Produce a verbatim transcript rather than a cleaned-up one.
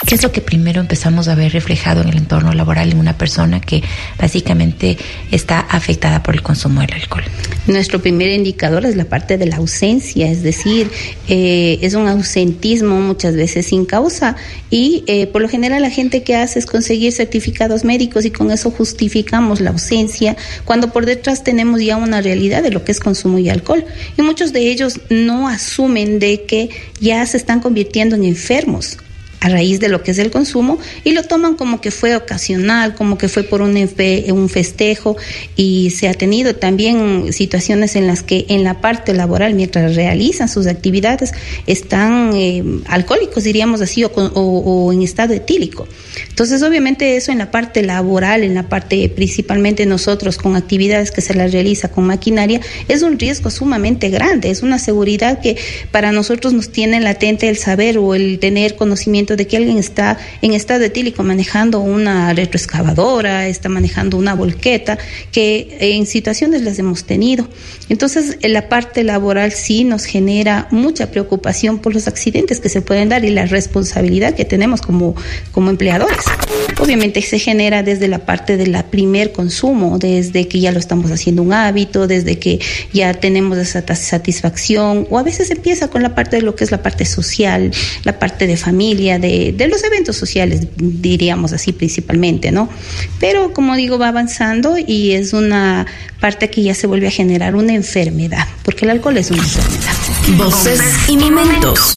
¿Qué es lo que primero empezamos a ver reflejado en el entorno laboral en una persona que básicamente está afectada por el consumo del alcohol? Nuestro primer indicador es la parte de la ausencia, es decir, eh, es un ausentismo muchas veces sin causa y eh, por lo general la gente que hace es conseguir certificados médicos y con eso justificamos la ausencia, cuando por detrás tenemos ya una realidad de lo que es consumo y alcohol. Y muchos de ellos no asumen de que ya se están convirtiendo en enfermos a raíz de lo que es el consumo y lo toman como que fue ocasional, como que fue por un, un festejo, y se ha tenido también situaciones en las que en la parte laboral, mientras realizan sus actividades, están eh, alcohólicos, diríamos así, o, o, o en estado etílico. Entonces, obviamente eso en la parte laboral, en la parte principalmente nosotros con actividades que se las realiza con maquinaria, es un riesgo sumamente grande, es una seguridad que para nosotros nos tiene latente el saber o el tener conocimiento de que alguien está en estado etílico manejando una retroexcavadora, está manejando una volqueta, que en situaciones las hemos tenido. Entonces, en la parte laboral sí nos genera mucha preocupación por los accidentes que se pueden dar y la responsabilidad que tenemos como, como empleadores. Obviamente se genera desde la parte de la primer consumo, desde que ya lo estamos haciendo un hábito, desde que ya tenemos esa satisfacción, o a veces empieza con la parte de lo que es la parte social, la parte de familia, de, de los eventos sociales, diríamos así principalmente, ¿no? Pero como digo, va avanzando y es una parte que ya se vuelve a generar una enfermedad, porque el alcohol es una enfermedad. Voces y momentos.